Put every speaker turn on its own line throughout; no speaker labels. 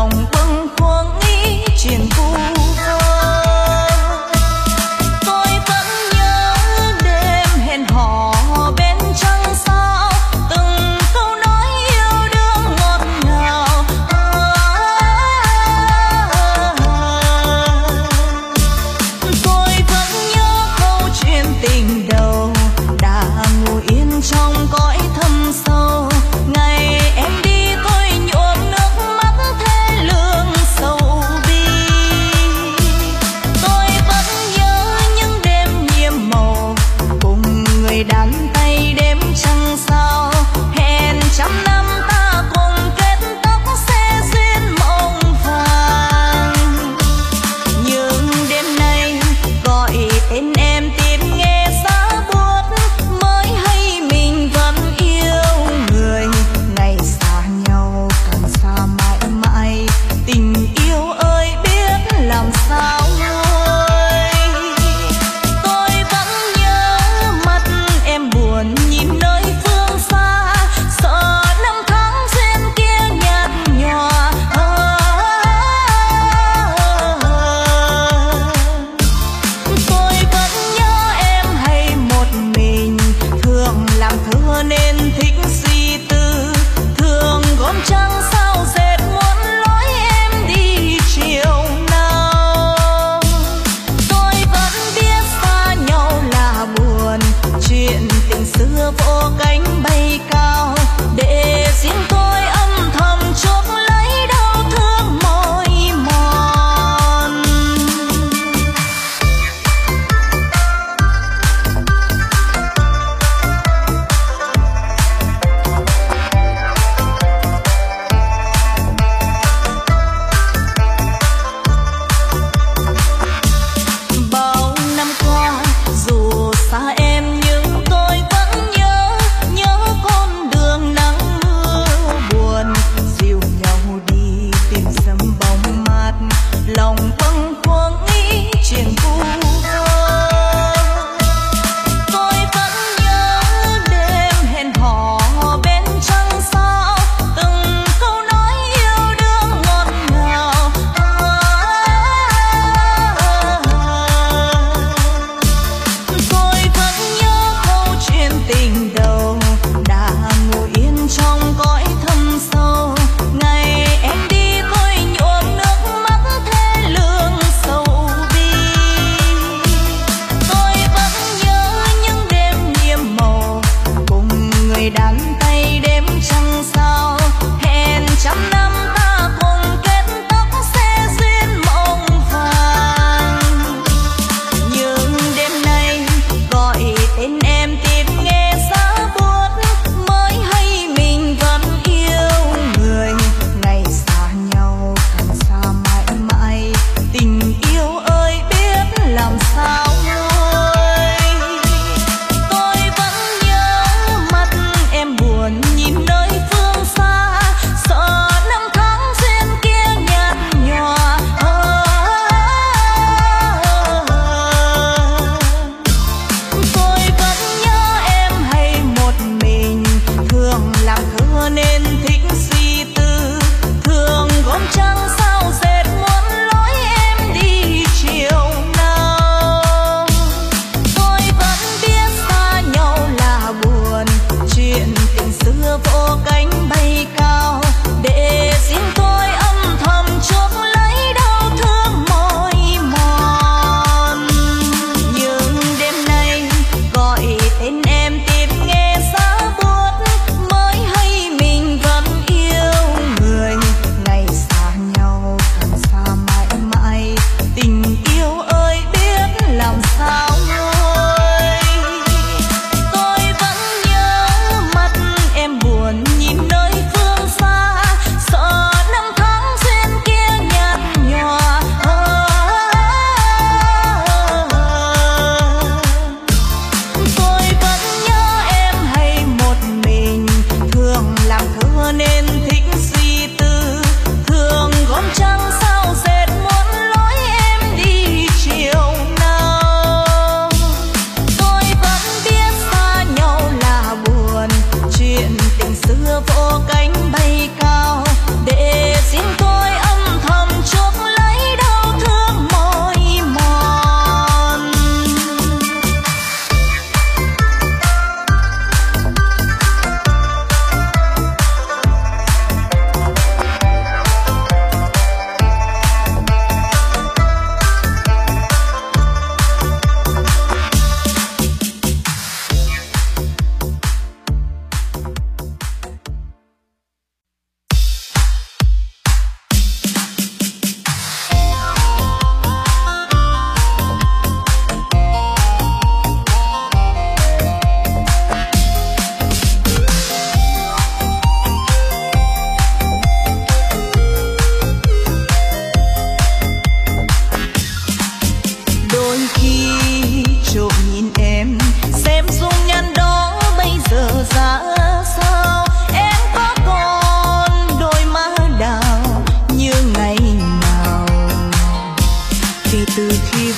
xưa vỗ cánh bay cao để riêng tôi âm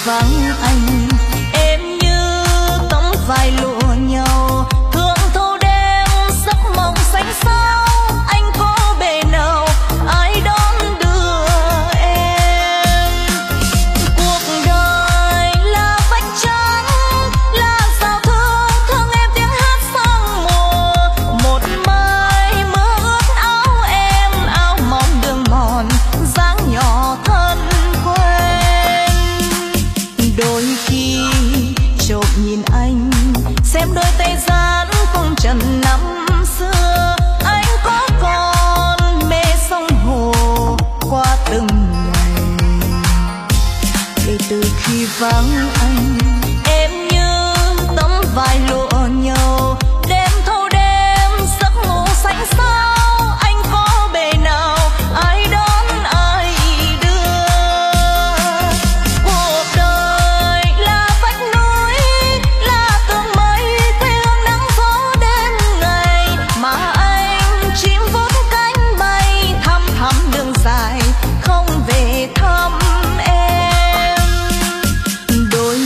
vắng anh, em như tấm vải lụa nhau thương thâu đêm giấc mộng xanh sao. Anh có bề nào ai đón đưa em? Cuộc đời là vách trắng, là sao thương thương em tiếng hát sang mùa. Một mai mưa ướt áo em, áo mỏng đường mòn dáng nhỏ thân quen. Đôi khi chộp nhìn anh, xem đôi tay dán phong trần năm xưa. Anh có còn mê sông hồ qua từng ngày. Kể từ khi vắng anh, em như tấm vải lụa nhau đêm thâu đêm giấc ngủ xanh sao. Anh có bề nào ai đón ai đưa? Cuộc đời là vách núi, là tường mây quê hương nắng gió đêm ngày, mà anh chim vút cánh bay thăm thẳm đường dài không về thăm em. Đôi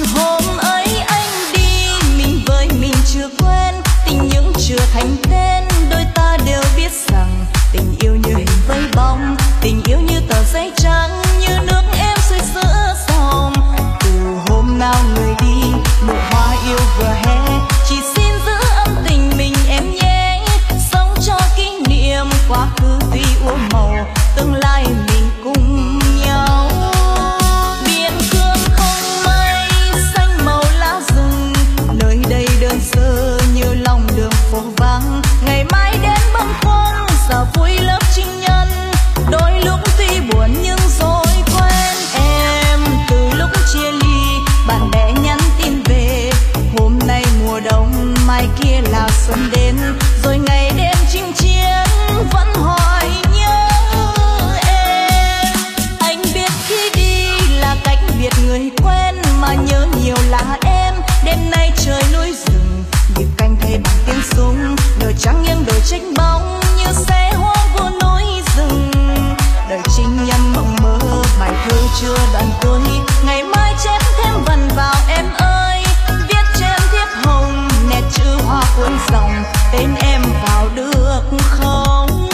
Hôm ấy anh đi mình với mình chưa quen, tình những chưa thành tên, đôi ta đều biết rằng tình yêu như hình với bóng, tình yêu như tờ giấy trắng, như nước êm rơi giữa dòng. Từ hôm nào người đi, nụ hoa yêu vừa hé, chỉ xin giữ ấm tình mình em nhé, sống cho kỷ niệm quá khứ tuy úa màu, tương lai mình cùng nhau. Biển cương không mây, xanh màu lá rừng, nơi đây đơn sơ như lòng đường phố vắng. Ngày mai đến bâng khuâng, giờ vui lớp trinh nhân, đôi lúc tuy buồn nhưng rồi quen. Em từ lúc chia ly, bạn bè nhắn tin về, hôm nay mùa đông, mai kia là xuân đến, rồi ngày đêm chinh chiến vẫn hỏi nhớ em. Anh biết khi đi là cách biệt người quen, mà nhớ nhiều là em. Đêm nay trời núi rừng, nhịp canh thay bằng tiếng súng, đời trắng nghiêng đồi trách bóng như xe hoang vô núi rừng. Đời trinh nhân mộng mơ, bài thơ chưa đoạn cuối, ngày mai chép thêm vần vào em ơi. Viết trên thiếp hồng, nét chữ hoa cuốn dòng, tên em vào được không?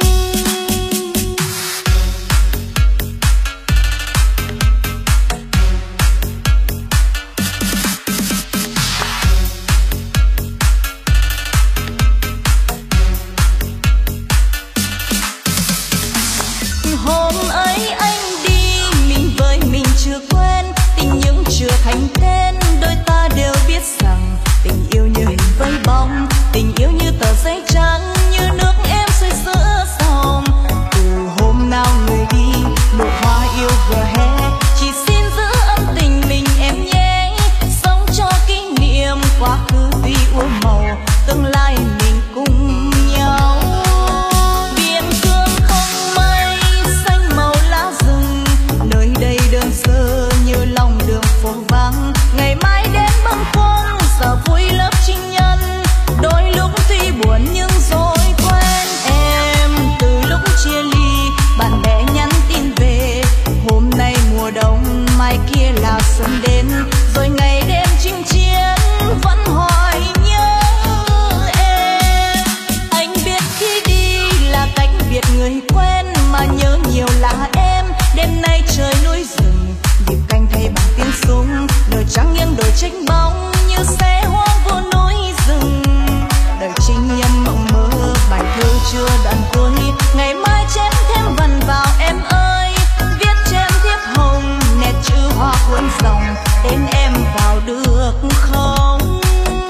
Hôm ấy anh đi mình với mình chưa quen, tình những chưa thành tên, đôi ta đều biết rằng tình yêu như hình với bóng, tình yêu như tờ giấy trắng, như nước êm rơi giữa dòng. Từ hôm nào người đi, nụ hoa yêu vừa hé, chỉ xin giữ ấm tình mình em nhé, sống cho kỷ niệm quá khứ tuy úa màu, tương lai mình cùng nhau. Biển cương không mây, xanh màu lá rừng, nơi đây đơn sơ như lòng đường phố vắng. Ngày mai đến bâng khuâng, giờ vui lớp trinh nhân, đôi lúc tuy buồn nhưng rồi quen. Em từ lúc chia ly, bạn bè nhắn tin về, hôm nay mùa đông, mai kia là xuân đến, rồi ngày đêm chinh chiến vẫn hỏi nhớ em. Anh biết khi đi là cách biệt người quen, mà nhớ nhiều là em. Đêm nay trời núi rừng, nhịp canh thay bằng tiếng súng, đời trắng nghiêng đồi trách bóng như xe hoang vô núi rừng. Đời trinh nhân mộng mơ, bài thơ chưa đoạn cuối, ngày mai chép thêm vần vào em ơi. Viết trên thiếp hồng, nét chữ hoa cuốn dòng, tên em vào được không?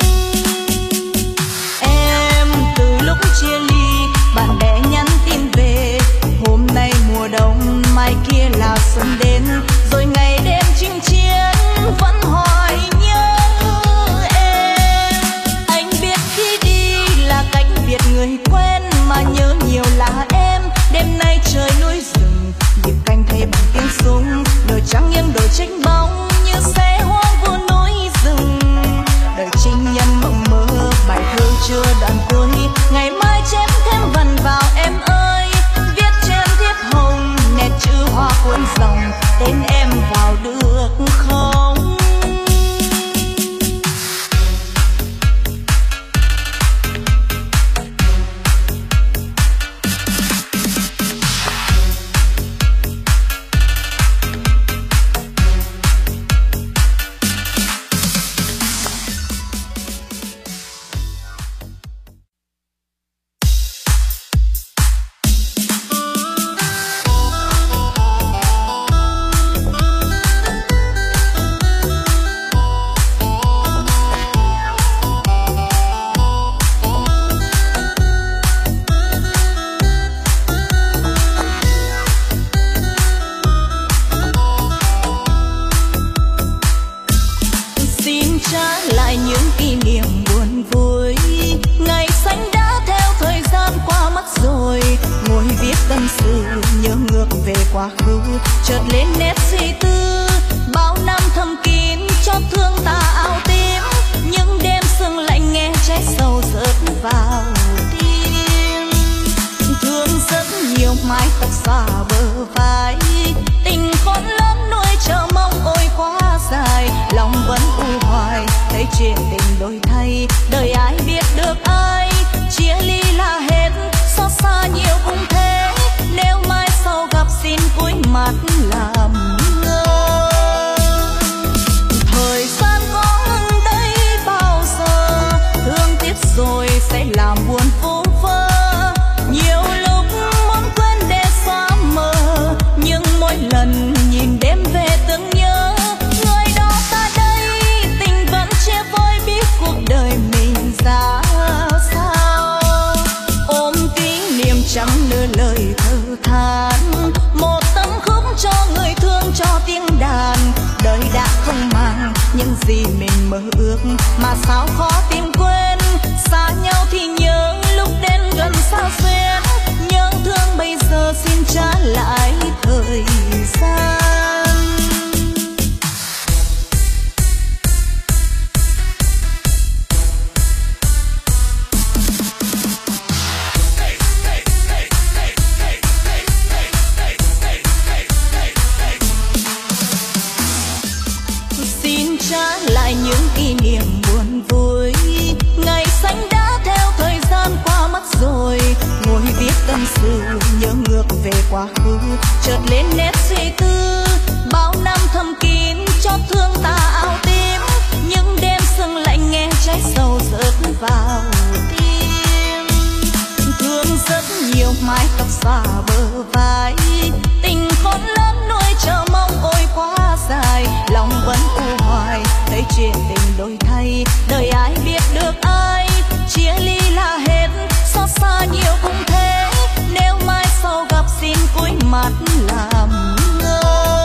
Em từ lúc chia ly, bạn bè nhắn tin về, hôm nay mùa đông, mai kia là xuân đến, rồi ngày đêm chinh chiến vẫn hỏi nhớ em. Anh biết khi đi là cách biệt người quen, mà nhớ nhiều là em. Đêm nay trời núi rừng, nhịp canh thay bằng tiếng súng, đời trắng nghiêng đồi trách bóng như xe hoang vô núi rừng. Đời trinh nhân mộng mơ, bài thơ chưa đoạn cuối, ngày mai chép thêm vần vào em ơi. Viết trên thiếp hồng, nét chữ hoa cuốn dòng, tên em vào được không? tâm sự nhớ ngược về quá khứ, chợt lên nét suy tư bao năm thầm kín cho thương ta áo tím. Những đêm sương lạnh nghe cháy sâu rớt vào tim, thương rất nhiều mái tóc xõa bờ vai, tình khôn lớn nuôi chờ mong ôi quá dài, lòng vẫn chia tình đổi thay, đời ai biết được ai. Chia ly là hết, xót xa nhiều cũng thế. Nếu mai sau gặp xin cúi mặt làm ngơ. Thời gian có ở đây bao giờ, thương tiếc rồi sẽ làm buồn vô vơ. Nhiều lúc muốn quên để xóa mờ, nhưng mỗi lần nhìn đêm về tưởng nhớ. Người đó ta đây, tình vẫn chia phôi, biết cuộc đời mình ra sao. Ôm kỷ niệm chẳng nửa lời thơ than, một tấm khúc cho người thương cho tiếng đàn. Đời đã không mang những gì mình mơ ước, mà sao khó tìm quên. Xa nhau thì nhớ, lúc đến gần sao xuyên. Nhớ thương bây giờ xin trả lại thời gian. Xin trả lại những kỷ niệm buồn vui, ngày xanh đã theo thời gian qua mất rồi. Ngồi viết tâm sự nhớ ngược về quá khứ, chợt lên nét suy tư. Bao năm thầm kín chót thương ta áo tím, những đêm sương lạnh nghe trái sầu rớt vào tim. Thương rất nhiều mái tóc xõa bờ vai, tình khôn lớn nuôi chờ mong ôi quá dài. Lòng vẫn u hoài thấy chuyện tình đổi thay, đời ai biết được ai. Chia ly là hết, xót xa nhiều cũng thế. Nếu mai sau gặp xin cúi mặt làm ngơ.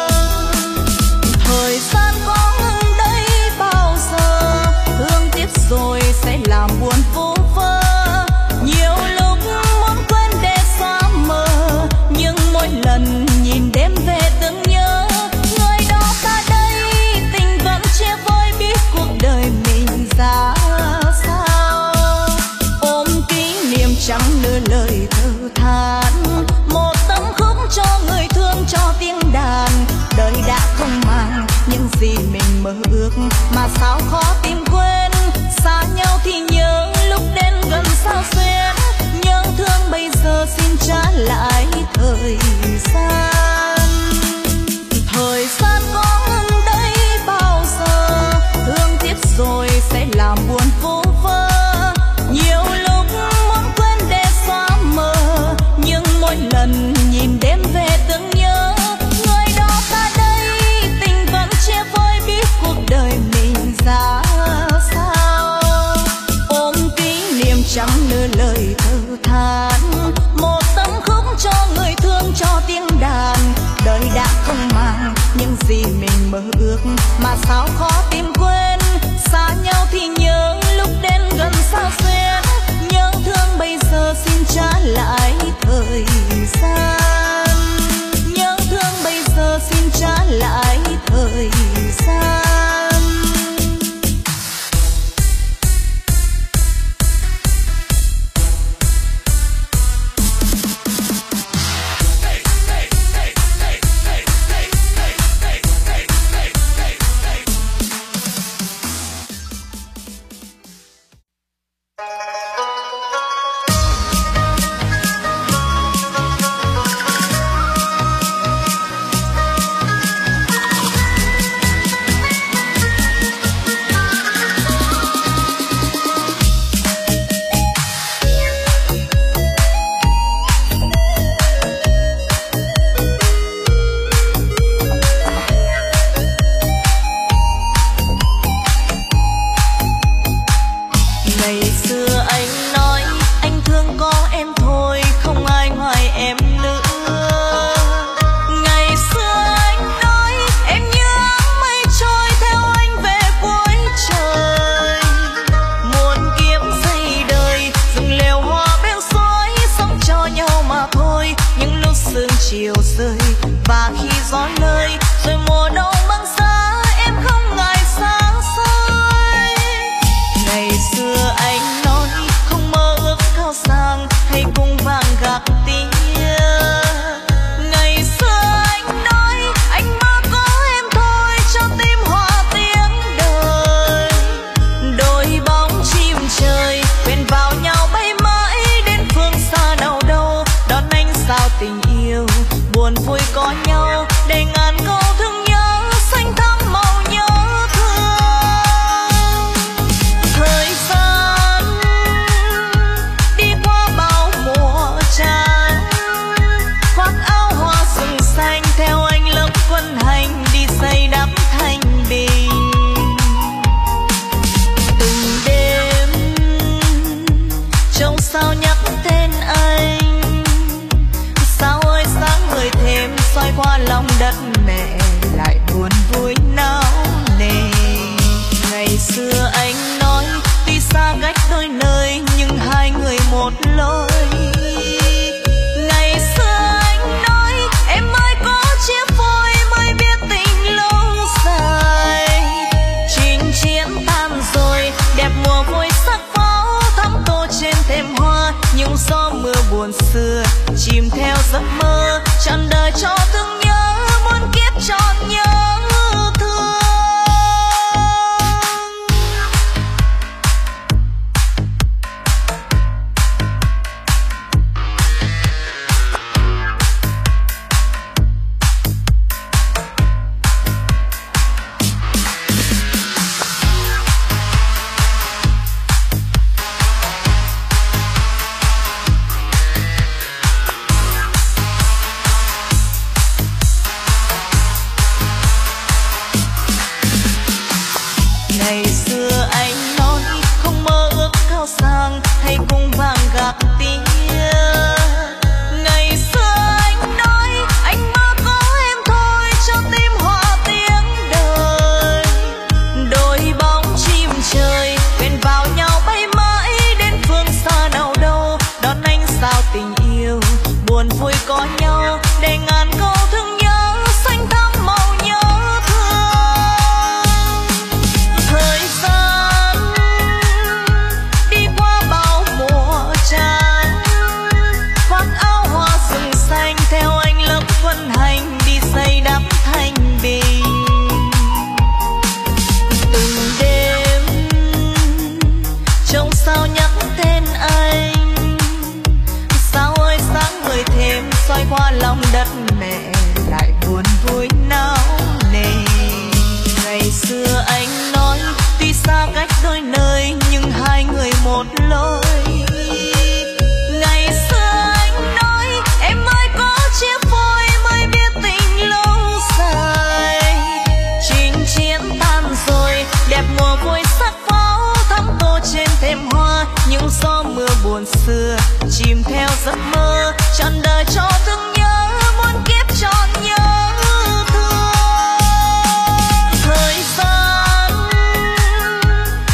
Thời gian có ở đây bao giờ, thương tiếc rồi sẽ làm buồn vô vơ. Nhiều lúc muốn quên để xóa mờ, nhưng mỗi lần nhìn đêm về tưởng nhớ. Người đó ta đây, tình vẫn chia phôi, biết cuộc đời mình ra sao. Ôm kỷ niệm chẳng nửa lời thơ than, một tấm khúc cho người thương cho tiếng đàn. Đời đã không mang những gì mình mơ ước, mà sao khó tìm quên. Xa nhau thì nhớ, lúc đến gần sao xuyên. Nhớ thương bây giờ xin trả lại thời gian. Thời gian có ở đây bao giờ, thương tiếc rồi sẽ làm buồn vô vơ. Nhiều lúc muốn quên để xóa mờ, nhưng mỗi lần nhìn đêm về tưởng nhớ. Người đó ta đây, tình vẫn chia phôi, biết cuộc đời mình ra sao. Ôm kỷ niệm chẳng nửa lời thơ than, một tấm khúc cho người thương cho tiếng đàn. Đời đã không mang những gì mình mơ ước, mà sao khó tìm quên. Xa nhau thì nhớ, lúc đến gần sao xuyên. Nhớ thương bây giờ xin trả lại thời gian. Nhớ thương bây giờ xin trả lại thời gian. xưa anh nói tuy xa cách đôi nơi nhưng hai người một lối. Ngày xưa anh nói em ơi có chia phôi mới biết tình lâu dài. Chinh chiến tan rồi đẹp mùa vui sắc pháo thắm tô trên thềm hoa, những gió mưa buồn xưa chìm theo giấc mơ trọn đời cho thương nhớ muôn kiếp trọn nhớ thương. Ngày xưa anh nói không mơ ước cao sang hay cung vàng gạc tia. Ngày xưa anh nói anh mơ có em thôi cho tim hòa tiếng đời. Đôi bóng chim trời bên vào nhau bay mãi đến phương xa nào đâu. Đón anh sao tình yêu buồn vui có nhau để ngàn câu thương nhớ xanh thắm màu nhớ thương. Thời gian đi qua bao mùa tràn, khoác áo hoa rừng xanh theo anh lớp quân hành đi xây đắp thanh bình. Từng đêm trông sao nhắc tên anh, sao ơi sáng người thêm soi qua lòng đất mẹ lại buồn vui náo nề. Ngày xưa anh nói tuy xa cách đôi nơi nhưng hai người một lối. Ngày xưa anh nói em ơi có chia phôi mới biết tình lâu dài. Chinh chiến tan rồi đẹp mùa vui sắc pháo thắm tô trên thềm hoa, những gió mưa buồn xưa chìm theo giấc mơ trọn đời cho thương nhớ muôn kiếp trọn nhớ thương. Thời gian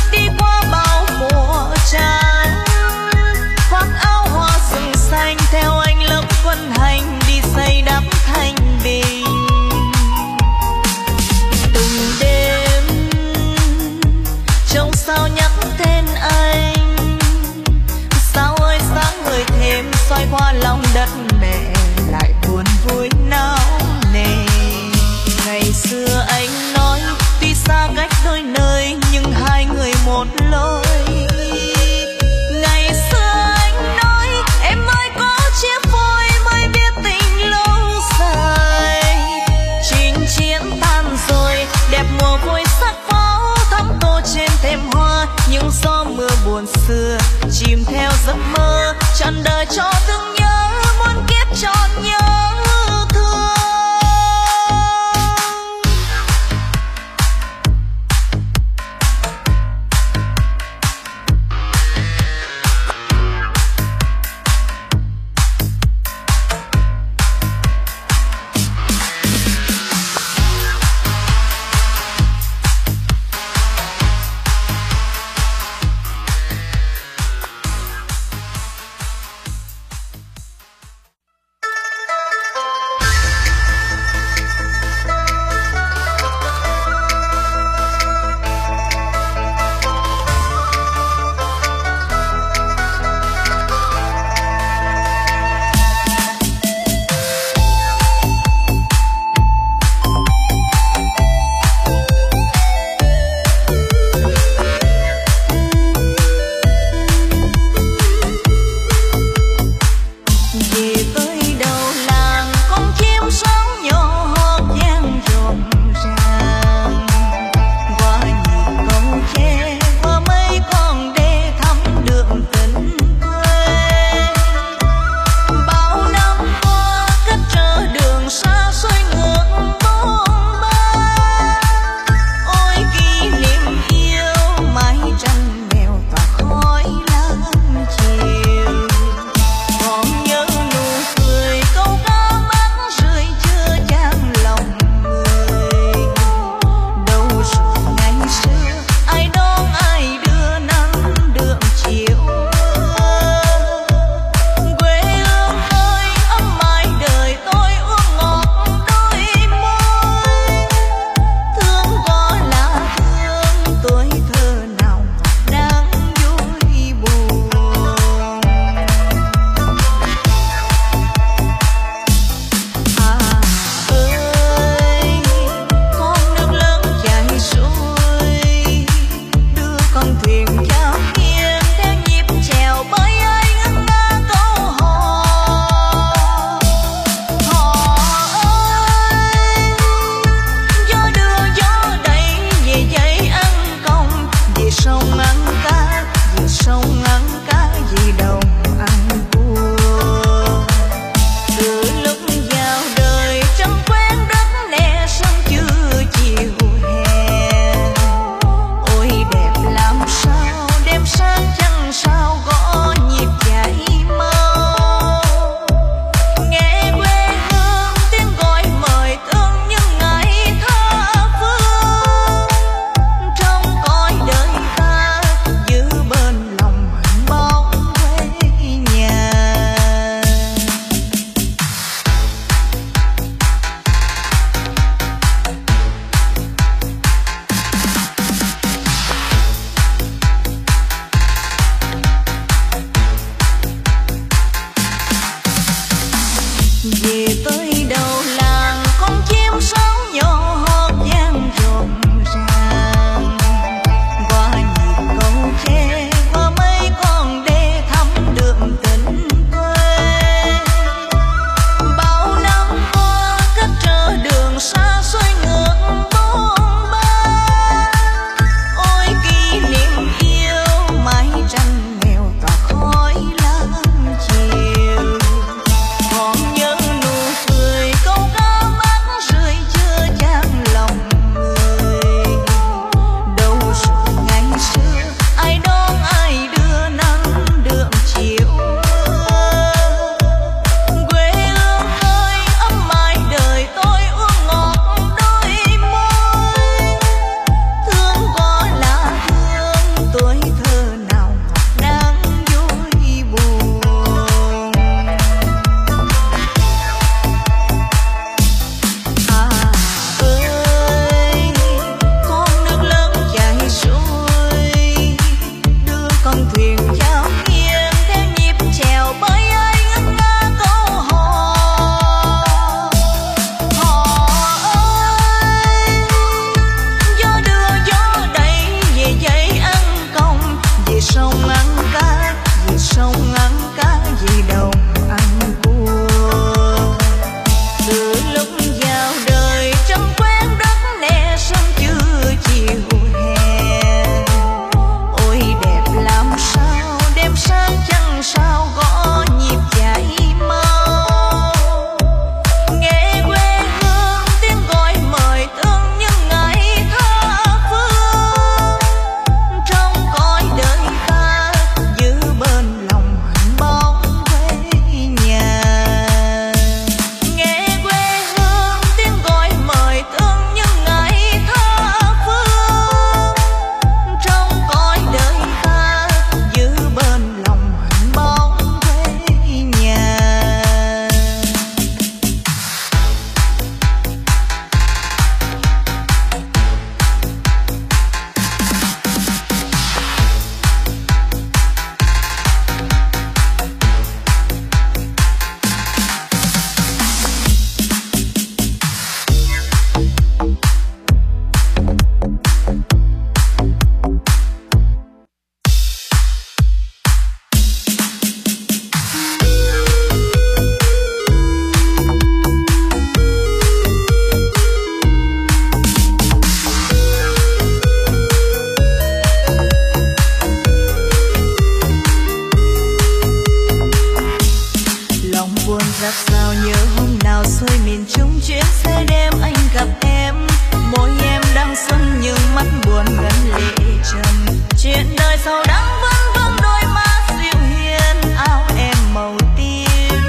ngân lệ trầm. Chuyện đời sầu đắng vẫn vương đôi má dịu hiền, áo em màu tím.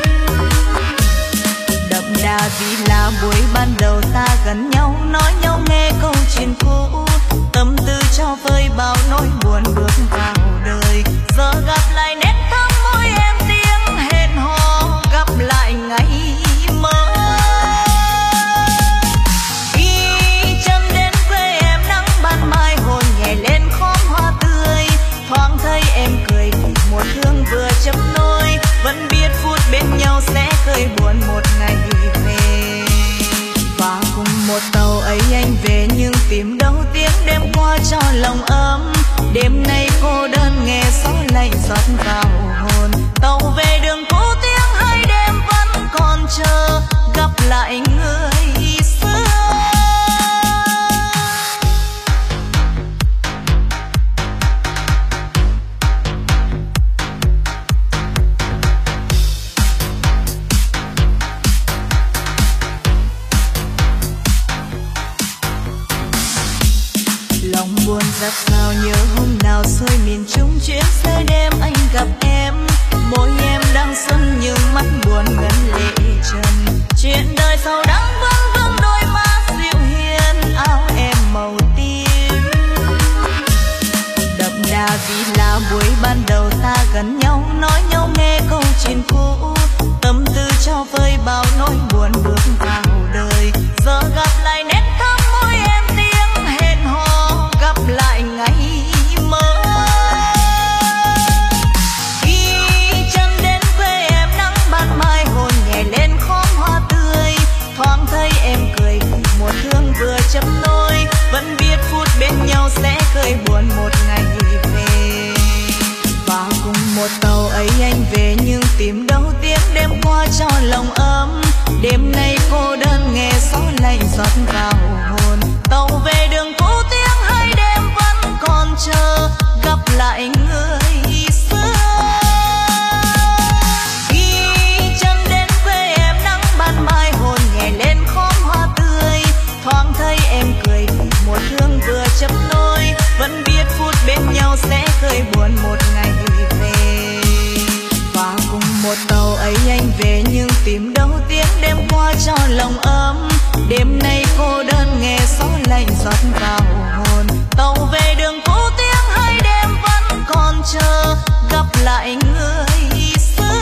Đậm đà vì là buổi ban đầu ta gần nhau, nói nhau nghe câu chuyện cũ, tâm tư cho vơi bao nỗi buồn bước vào đời. Giờ gặp lại nét thắm môi em, tiếng hẹn hò gặp lại ngày mơ. Khi chân đến quê em nắng ban mai hồn nhẹ lên khóm hoa tươi, thoáng thấy em cười thì mùa thương vừa chấm nôi. Vẫn biết phút bên nhau sẽ cười buồn một ngày về, và cùng một tàu ấy anh về nhưng tìm đâu tiếng đêm qua cho lòng ấm. Đêm nay cô đơn nghe gió lạnh rót vào hồn, tàu về đường cũ tiếng hai đêm vẫn còn chờ gặp lại người xưa. Lòng buồn giặc sao nhớ hôm nào xuôi miền Trung, chuyến xe đêm anh gặp em. Môi em đang xuân nhưng mắt buồn ngân lệ trầm. Chuyện đời sầu đắng vẫn vương đôi má dịu hiền, áo em màu tím. Đậm đà vì là buổi ban đầu ta gần nhau, nói nhau nghe câu chuyện cũ, tâm tư cho vơi bao nỗi buồn bước vào đời. Giờ gặp lại nét thắm môi em, tiếng hẹn hò gặp lại ngày mơ. Khi chân đến quê em nắng ban mai hồn nhẹ lên khóm hoa tươi, thoáng thấy em cười thì mùa thương vừa chấm nôi. Vẫn biết phút bên nhau sẽ cười buồn một ngày về, và cùng một tàu ấy anh về nhưng tìm đâu tiếng đêm qua cho lòng ấm. Đêm nay cô đơn nghe gió lạnh rót vào hồn, tàu về đường cũ tiếng hai đêm vẫn còn chờ gặp lại người xưa. Khi chân đến quê em nắng ban mai hồn nhẹ lên khóm hoa tươi, thoáng thấy em cười thì mùa thương vừa chấm nôi. Vẫn biết phút bên nhau sẽ cười buồn một ngày về, và cùng một tàu ấy anh về nhưng tìm đâu tiếng đêm qua cho lòng ấm. Đêm nay cô đơn nghe gió lạnh rót vào hồn, tàu về đường cũ tiếng hai đêm vẫn còn chờ gặp lại người xưa.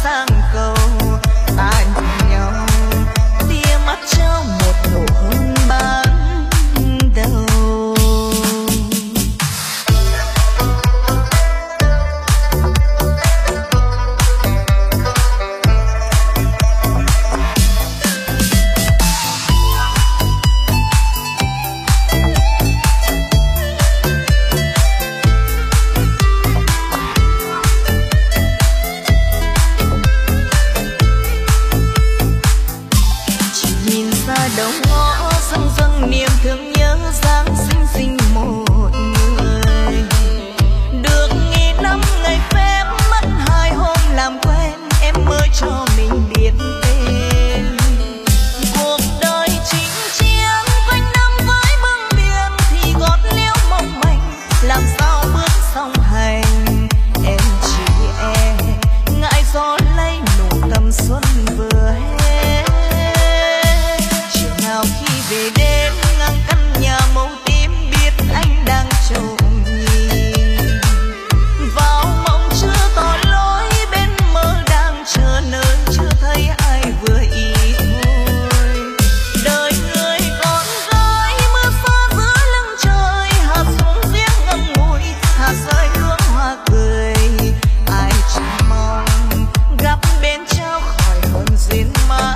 sang cầu ta nhìn nhau tia mắt trao một nụ hôn ban đầu. Đầu ngõ dâng dâng niềm thương nhớ dáng xinh xinh một người. Được nghĩ năm ngày phép mất 2 hôm làm quen em mới cho mình biết tên. Cuộc đời chính chiến quanh năm với bờ biển thì gót liễu mong manh làm sao bước song hành. Em chỉ ngại gió lấy nụ tầm xuân vừa hết. Khi về đến ngang căn nhà màu tím biết anh đang trông nhìn vào mộng chưa tỏ lối bên mơ đang chờ nơi chưa thấy ai vừa ý thôi. Đời người con gái mưa xa giữa lưng trời hạt xuống giếng ngậm ngùi hạt rơi hương hoa cười. Ai chẳng mong gặp bên trao khỏi hồn duyên má.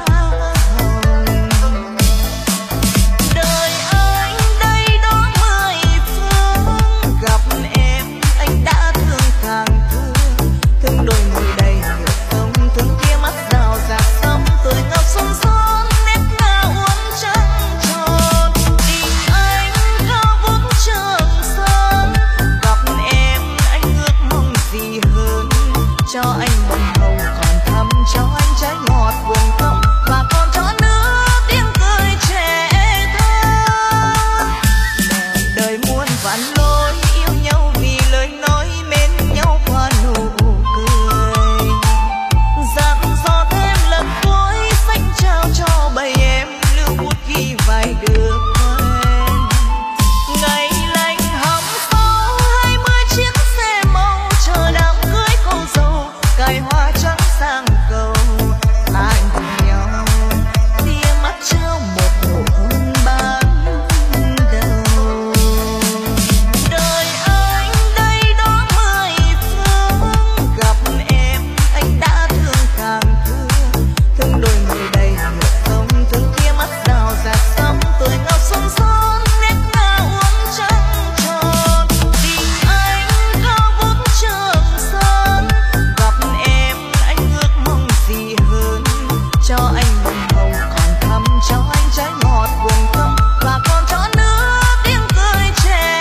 Cho anh bông hồng còn thắm, cho anh trái ngọt vườn không và còn cho nữa tiếng cười trẻ thơ. Đời muôn vạn lối yêu nhau vì lời nói mến nhau qua nụ cười. Dặn dò thêm lần cuối sách trao cho bầy em lưu bút ghi vài được quen. Ngày lành hóng gió 20 chiếc xe màu chờ đám cưới cô dâu. Cài hoa trắng sang cầu ta nhìn nhau tia mắt trao một nụ hôn ban đầu. Đời anh đây đó 10 phương gặp em anh đã thương càng thương. Thương đôi người đầy ngược sông thương tia mắt rào rạt sóng tuổi ngọc xuân son nét ngà uống trắng tròn. Tình anh cao vút trường sơn gặp em anh ước mong gì hơn. Cho anh bông hồng còn thắm, cho anh trái ngọt vườn không và còn cho nữa tiếng cười trẻ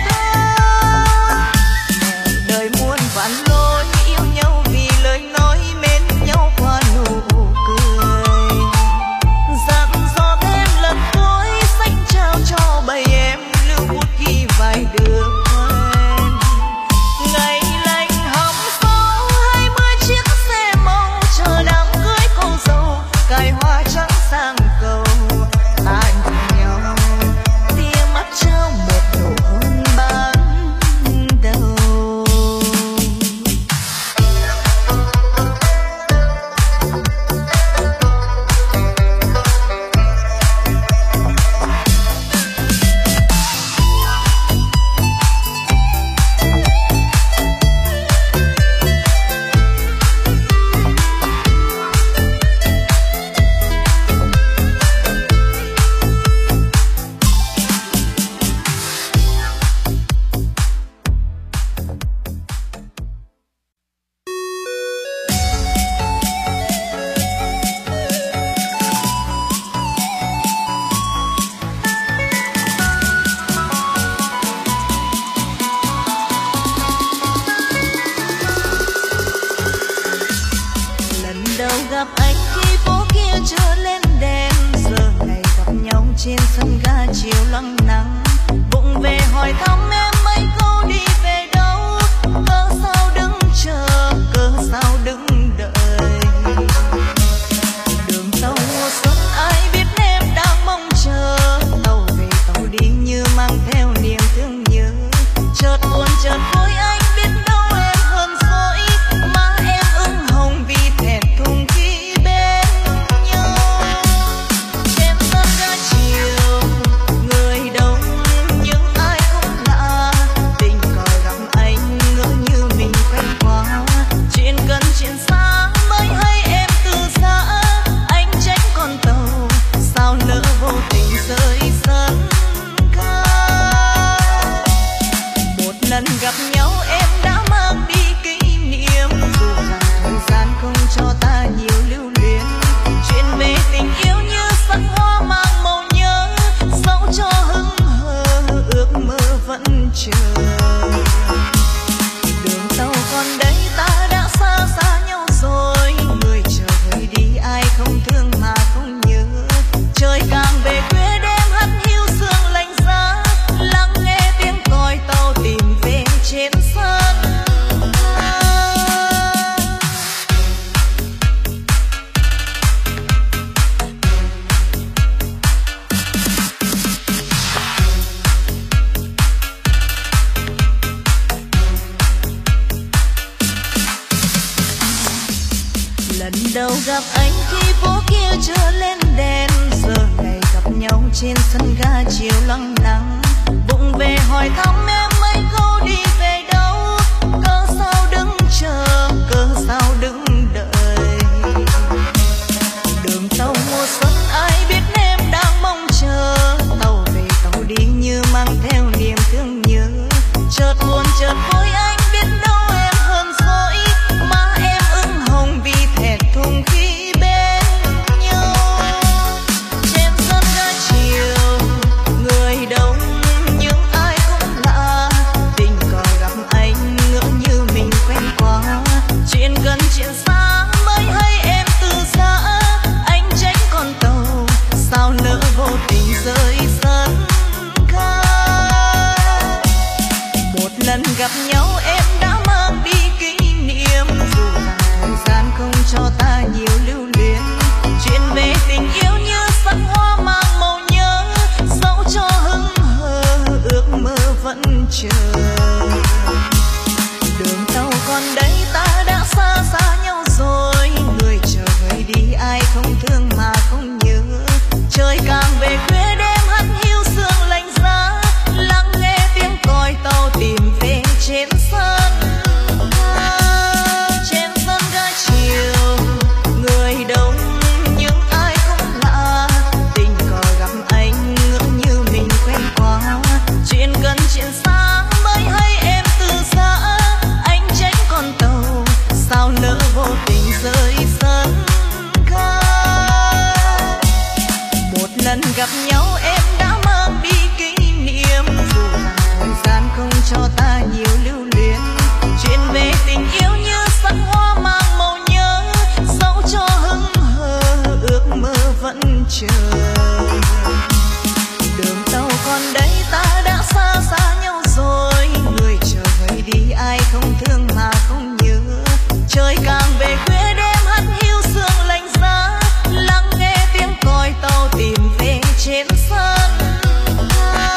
thơ. Đời muôn vạn lối yêu nhau vì lời nói mến nhau qua nụ cười. Dặn dò thêm lần cuối sách trao cho bầy em lưu bút ghi vài được quen. Ngày lành hóng gió 20 chiếc xe màu chờ đám cưới cô dâu. Cài hoa trắng sang cầu ta nhìn nhau tia mắt trao một nụ hôn ban đầu. Gặp anh khi phố kia trở lên đèn, giờ này gặp nhau trên sân ga chiều lăng nắng. Bụng về hỏi thăm em mấy câu đi về đâu, cớ sao đứng chờ, cớ sao đứng đợi. Đường tàu mùa xuân ai biết em đang mong chờ, tàu về tàu đi như mang theo niềm thương nhớ. Chợt buồn chợt vui anh biết đâu em hơn dỗi, má em ửng hồng vì thẹn lần đầu gặp anh khi phố kia chưa lên đèn, giờ này gặp nhau trên sân ga chiều lăng nắng, bụng về hỏi thăm em mấy câu đi về đâu, cớ sao đứng chờ, cớ sao đứng đợi. Đường tàu mùa xuân ai biết em đang mong chờ, tàu về tàu đi như mang theo niềm thương nhớ, chợt buồn chợt vui anh biết đâu em hơn dỗi, má em ửng hồng vì thẹn thùng khi bên nhau. Trên sân ga chiều người đông nhưng ai cũng lạ, tình cờ gặp anh ngỡ như mình quen quá, chuyện gần chuyện xa mới hay em từ xa, anh tránh con tàu sao lỡ vô tình rơi sân ga. Một lần gặp nhau em đã mang đi kỷ niệm, dù rằng thời gian không cho ta nhiều lưu luyến, chuyện về tình yêu như sắc hoa mang màu nhớ, dẫu cho hững hờ ước mơ vẫn chờ. Đường tàu còn đây ta đã xa xa nhau rồi, người chờ người đi ai không thương mà không nhớ, trời càng về khuya đêm hắt hiu sương lạnh giá, lắng nghe tiếng còi tàu tìm về trên sân ga. Trên sân ga chiều người đông nhưng ai cũng lạ, tình cờ gặp anh ngỡ như mình quen quá, chuyện gần chuyện xa mới hay em từ xa, anh tránh con tàu sao lỡ vô tình rơi sân ga. Một lần gặp nhau em đã mang đi kỷ niệm, dù rằng thời gian không cho ta nhiều lưu luyến, chuyện về tình yêu như sắc hoa mang màu nhớ, dẫu cho hững hờ ước mơ vẫn chờ. Đường tàu còn đây ta đã xa xa nhau rồi, người chờ người đi ai không thương mà không nhớ, trời càng về khuya đêm hắt hiu sương lạnh giá, lắng nghe tiếng còi tàu tìm về trên sân ga.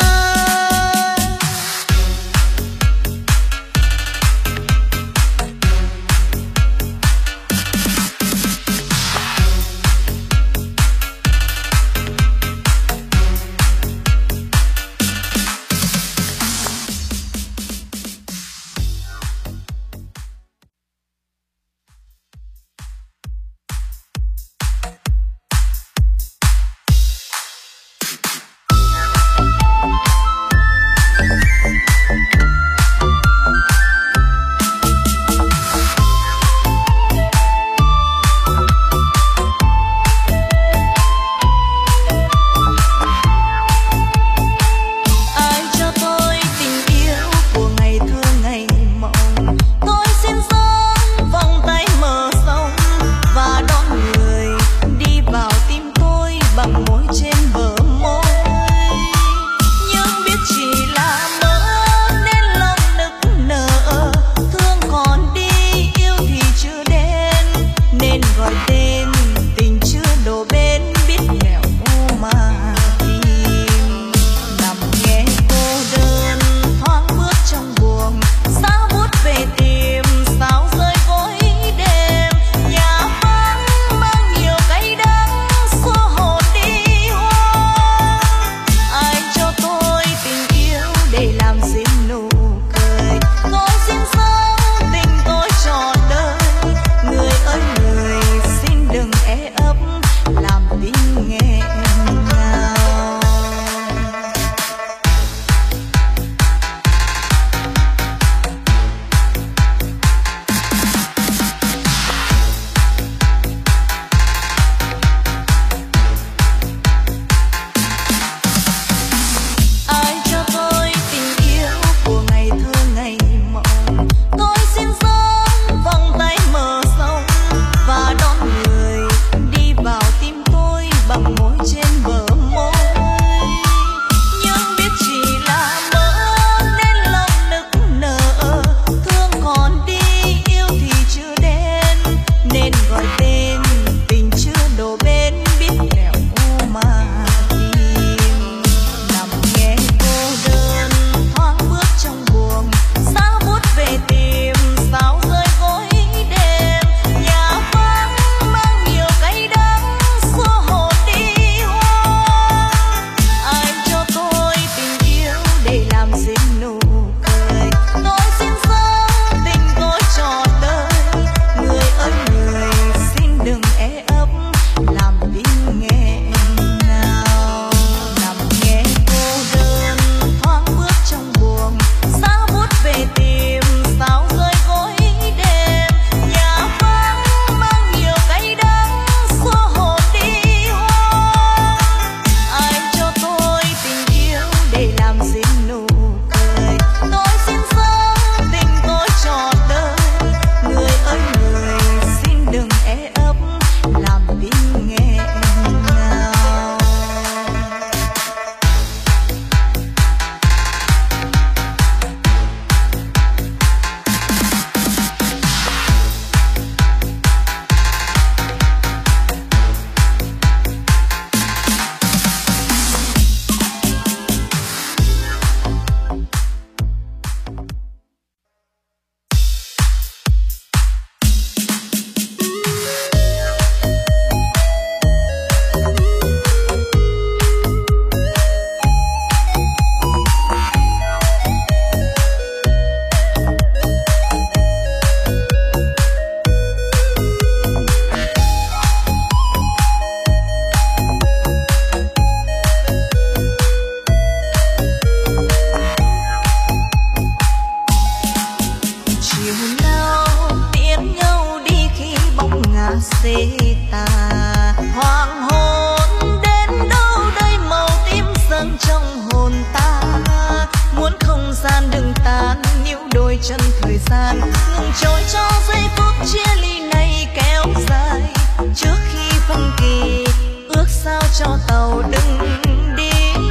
xê tà. Hoàng hôn đến đâu đây màu tím dâng trong hồn ta, muốn không gian đừng tan níu đôi chân thời gian ngừng trôi cho giây phút chia ly này kéo dài. Trước khi phân kỳ ước sao cho tàu đừng đi,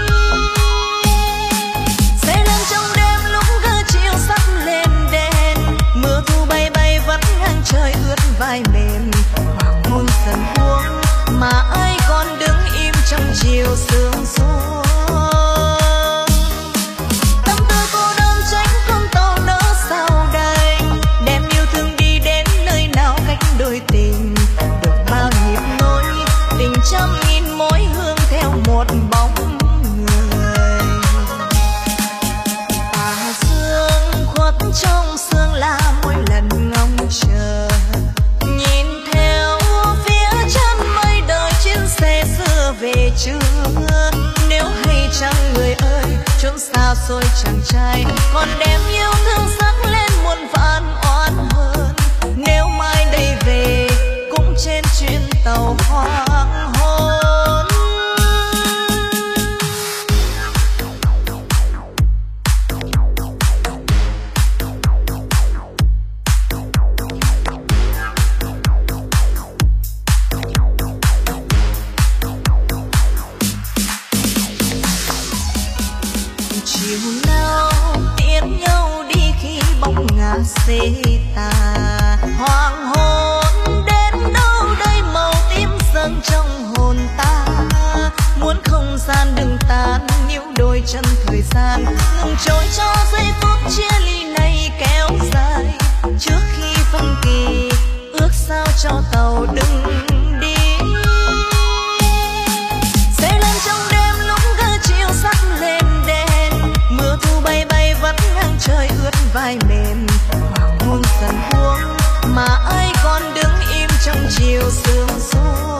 sẽ lên trong đêm lúc gơ chiều sắp lên đèn, mưa thu bay bay vắt ngang trời ướt vai mềm. Hoàng hôn dần buông mà ai còn đứng im trong chiều sương xuống. Tâm tư cô đơn tránh con tàu nỡ sao đành, đem yêu thương đi đến nơi nào cách đôi tình. Được bao nhịp nối tình trăm nghìn mối hương theo một bóng người. Tà sương khuất trong sương là mỗi lần ngóng chờ, nhìn theo phía chân mây đời chuyến xe xưa về chưa. Nếu hay chăng người ơi chốn xa xôi chàng trai còn đem yêu thương sắc lên muôn vạn oán hơn. Nếu mai đây về cũng trên chuyến tàu hoàng hôn. Chiều nào tiễn nhau đi khi bóng ngả xê tà. Hoàng hôn đến đâu đây màu tím dâng trong hồn ta, muốn không gian đừng tan níu đôi chân thời gian ngừng trôi cho giây phút chia ly này kéo dài. Trước khi phân kỳ ước sao cho tàu đừng đi, sẽ lên trong đêm lúc gơ chiều sắp lên đèn, mưa thu bay bay vắt ngang trời ướt vai mềm. Hoàng hôn dần buông mà ai còn đứng im trong chiều sương xuống.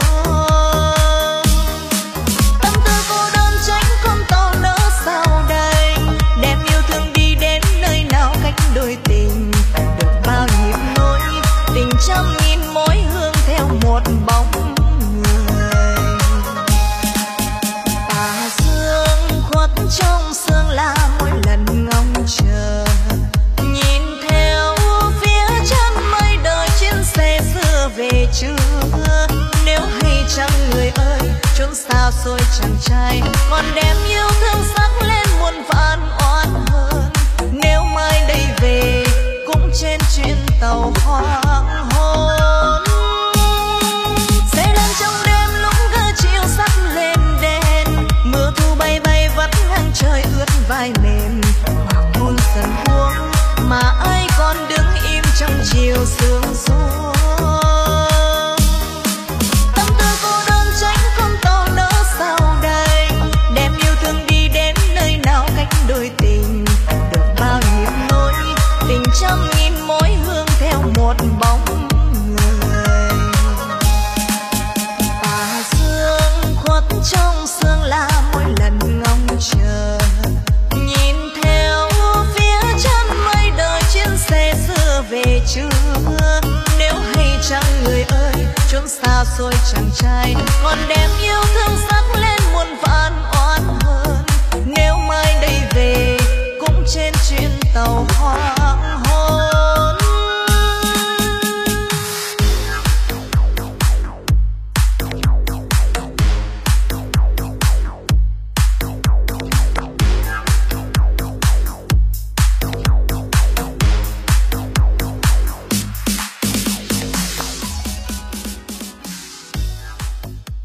Tâm tư cô đơn tránh con tàu nỡ sao đành, đem yêu thương đi đến nơi nào cách đôi tình. Được bao nhịp nối tình trăm nghìn mối hương theo một bóng người. Tà sương khuất trong sương là mỗi lần ngóng chờ, nhìn theo phía chân mây đời chuyến xe xưa về chưa. Nếu hay chăng người ơi chốn xa xôi chàng trai còn đem yêu thương sắc lên muôn vạn oán hơn. Nếu mai đây về cũng trên chuyến tàu hoàng hôn, sẽ lên trong đêm lúc gơ chiều sắp lên đèn, mưa thu bay bay vắt ngang trời ướt vai mềm. Hoàng hôn dần buông mà ai còn đứng im trong chiều sương xuống. Tâm tư cô đơn tránh con tàu nỡ sao đành, đem yêu thương đi đến nơi nào cách đôi tình. Được bao nhịp nối tình trăm nghìn mối hương theo một bóng người. Tà sương khuất trong sương là mỗi lần ngóng chờ, nhìn theo phía chân mây đời chuyến xe xưa về chưa. Nếu hay chăng người ơi chốn xa xôi chàng trai còn đem yêu thương sắc lên muôn vạn oán hơn. Nếu mai đây về cũng trên chuyến tàu hoa